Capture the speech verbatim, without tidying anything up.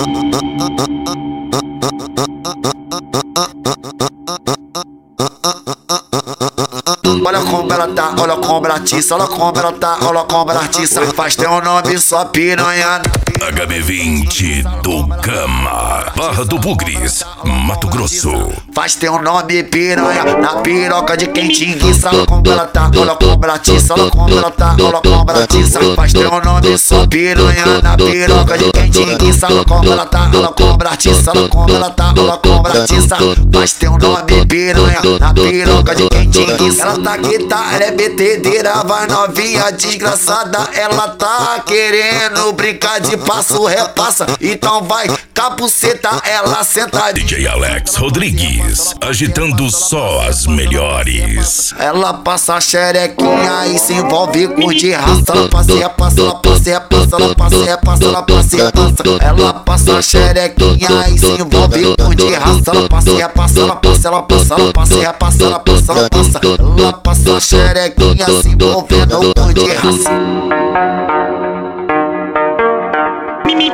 Olha como ela tá, olha como ela atiça, olha como ela tá, olha como ela atiça. Faz teu nome só piranha. H B vinte do Gama, Barra do Bugres, Mato Grosso. Faz teu nome piranha na piroca de quem te enguiça. Olha como ela tá, olha como ela atiça, olha como ela tá, olha como ela atiça. Faz teu nome só piranha na piroca de quem te enguiça. Olha como ela tá, olha como ela atiça, olha como ela tá, olha como ela atiça. Faz teu nome piranha na piroca de quem te enguiça. Ela tá guitarra, ela é betedeira, vai novinha desgraçada. Ela tá querendo brincar de passo, repassa, então vai capuceta, ela senta. D J Alex Rodrigues, agitando só as melhores. Ela passa a xerequinha e se envolve com de raça. Ela passa, repassa, ela passa, repassa, ela passa, repassa, ela passa, repassa. Ela passa a xerequinha e se envolve com de raça. Ela passa, repassa, ela passa, ela passa, ela passa, repassa, ela passa, ela passa. Ela passa a xerequinha se envolvendo com de raça. Mimi.